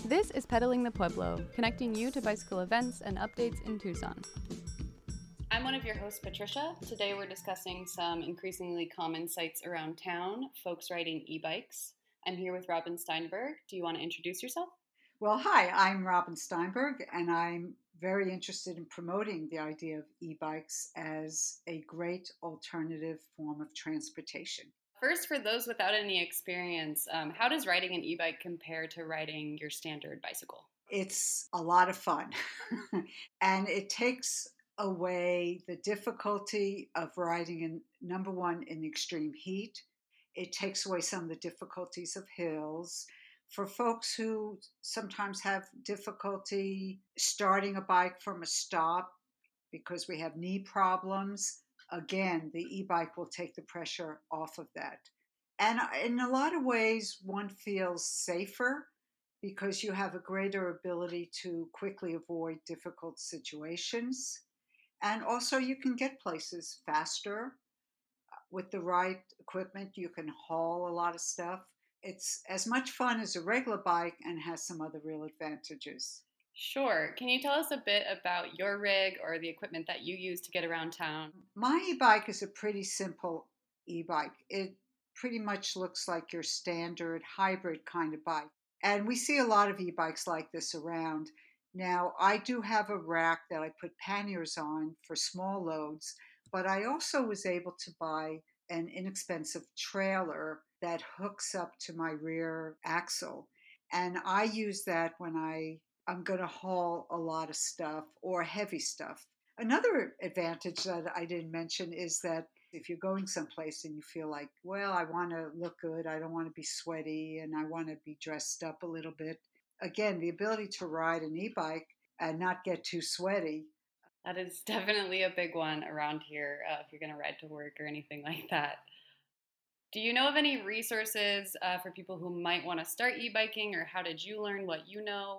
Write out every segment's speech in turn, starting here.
This is Pedaling the Pueblo, connecting you to bicycle events and updates in Tucson. I'm one of your hosts, Patricia. Today we're discussing some increasingly common sights around town, folks riding e-bikes. I'm here with Robin Steinberg. Do you want to introduce yourself? Well, hi, I'm Robin Steinberg, and I'm very interested in promoting the idea of e-bikes as a great alternative form of transportation. First, for those without any experience, how does riding an e-bike compare to riding your standard bicycle? It's a lot of fun, and it takes away the difficulty of riding in, number one, in extreme heat. It takes away some of the difficulties of hills. For folks who sometimes have difficulty starting a bike from a stop because we have knee problems, again, the e-bike will take the pressure off of that. And in a lot of ways, one feels safer because you have a greater ability to quickly avoid difficult situations. And also, you can get places faster. With the right equipment, you can haul a lot of stuff. It's as much fun as a regular bike and has some other real advantages. Sure. Can you tell us a bit about your rig or the equipment that you use to get around town? My e-bike is a pretty simple e-bike. It pretty much looks like your standard hybrid kind of bike. And we see a lot of e-bikes like this around. Now, I do have a rack that I put panniers on for small loads, but I also was able to buy an inexpensive trailer that hooks up to my rear axle. And I use that when I'm going to haul a lot of stuff or heavy stuff. Another advantage that I didn't mention is that if you're going someplace and you feel like, well, I want to look good, I don't want to be sweaty, and I want to be dressed up a little bit. Again, the ability to ride an e-bike and not get too sweaty. That is definitely a big one around here if you're going to ride to work or anything like that. Do you know of any resources for people who might want to start e-biking, or how did you learn what you know?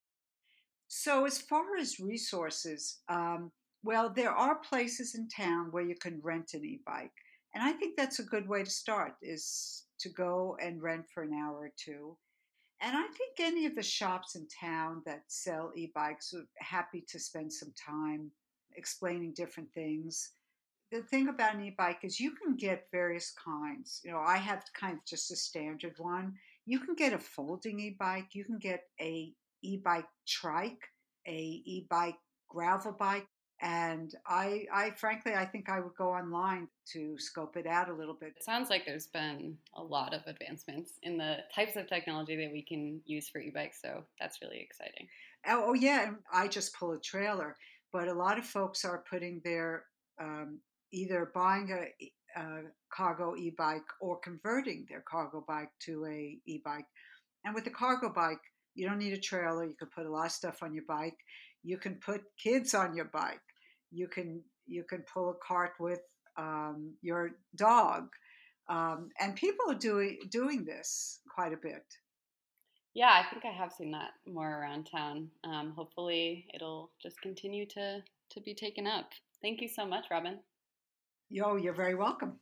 So, as far as resources, well, there are places in town where you can rent an e-bike. And I think that's a good way to start is to go and rent for an hour or two. And I think any of the shops in town that sell e-bikes are happy to spend some time explaining different things. The thing about an e-bike is you can get various kinds. You know, I have kind of just a standard one. You can get a folding e-bike. You can get a e-bike trike, a e-bike gravel bike. And I frankly, I think I would go online to scope it out a little bit. It sounds like there's been a lot of advancements in the types of technology that we can use for e-bikes, so that's really exciting. Oh yeah, and I just pull a trailer, but a lot of folks are putting their either buying a cargo e-bike or converting their cargo bike to a e-bike. And with the cargo bike, you don't need a trailer. You can put a lot of stuff on your bike. You can put kids on your bike. You can pull a cart with your dog, and people are doing this quite a bit. Yeah, I think I have seen that more around town. Hopefully, it'll just continue to be taken up. Thank you so much, Robin. You're very welcome.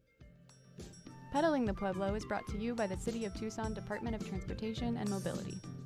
Pedaling the Pueblo is brought to you by the City of Tucson Department of Transportation and Mobility.